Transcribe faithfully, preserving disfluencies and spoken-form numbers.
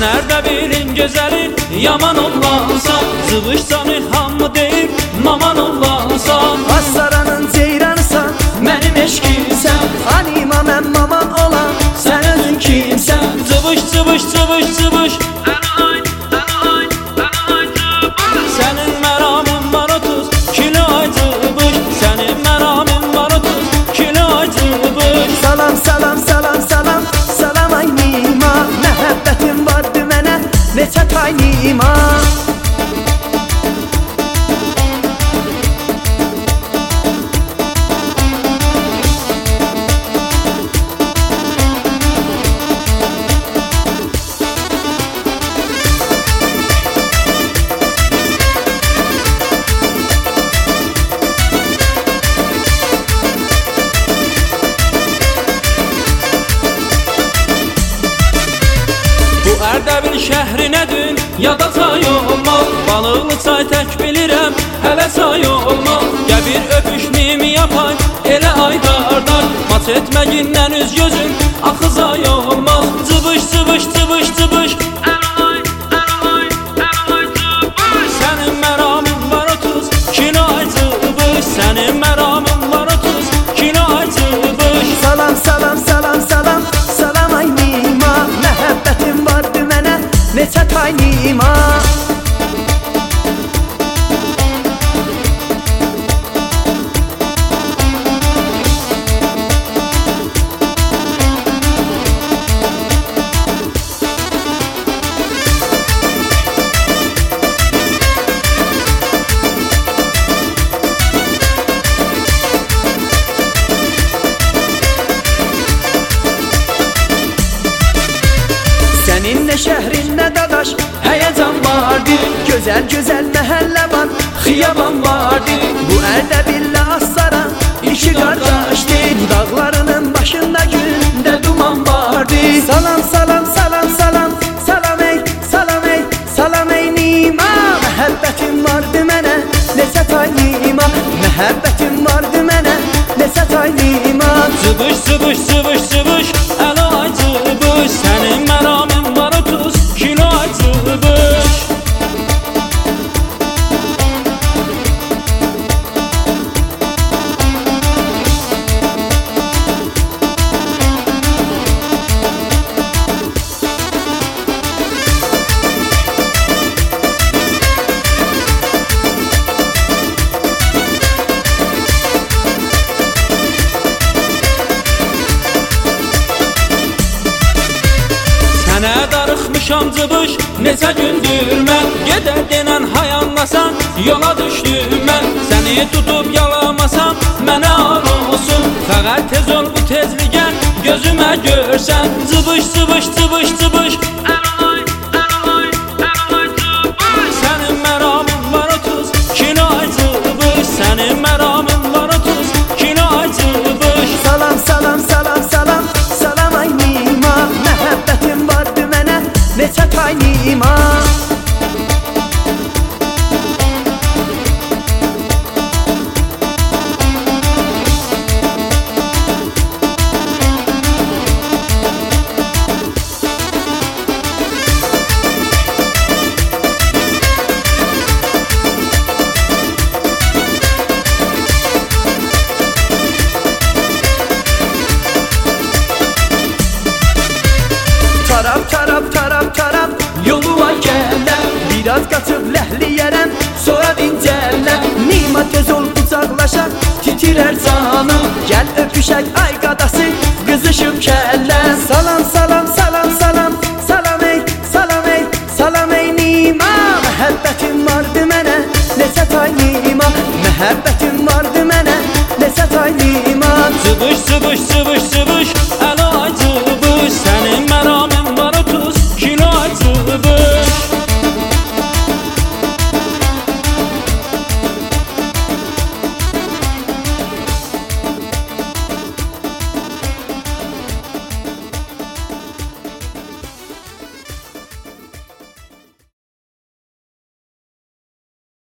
Sənərdə birin gözəli yaman olmasan, zıvışsanı hamı deyib maman olmasan. Astaranın ceyranısan, Mənim eşkimsən, anima mən maman olan, sən özün kimsən? Zıvış, zıvış, zıvış, zıvış, sənin məramın var otuz kilo ay zıvış, sənin məramın var otuz kilo ay zıvış. Salam, salam, salam, salam, salam ay nima, məhəbbətim vardı mənə, neçə tay nima. Ərdəbil şəhrinə dün yada say olmaq, Balıqlı çay tək bilirəm hələ say olmaq. Gəbir öpüş mimi yapay elə aydardan, maç etməgindən üz gözün axı zay olmaz. Cıvış, cıvış, cıvış, cıvış, sənin məramın var otuz kilo ay cıvış, sənin məramın var otuz kilo ay cıvış. Salam, salam, salam, salam, salam ay nima, məhəbbətim vardı mənə, neçə tay nima. Səninlə şəhrinlə dadaş, həyəcan vardı, gözəl-gözəl məhəllə var, xiyaban vardı. Bu Ərdəbillə Astara iki qardaşdır, dağlarının başında gündə duman vardı. Salam, salam, salam, salam, salam ey, salam ey, salam ey nima, məhəbbətim vardı mənə, neçə tay nima, məhəbbətim vardı mənə, neçə tay nima. Cıvış, cıvış, cıvış, cıvış, ələ ay cıvış, sənin məramın var otuz kilo ay cıvış. Sənə darıxmışam cıvış, neçə gündür mən, gedər denən hayanlasan, yola düşdüm mən. Səni tutub yalamasam, mənə ar olsun, fəqət tez ol bu tezliyə, gözümə görsən. Cıvış, cıvış, cıvış, cıvış, sənin məramın var otuz kilo ay cıvış, sənin məramın var otuz kilo ay cıvış. Salam, salam, salam, salam, salam ay nima, məhəbbətim vardı mənə, neçə tay nima. Tarap, tarap, tarap, tarap, yoluma gələm, biraz qaçıb ləhliyərəm, sonra dincələm. Nima tez ol qucaqlaşaq, titrər canım, gəl öpüşək ay qadası,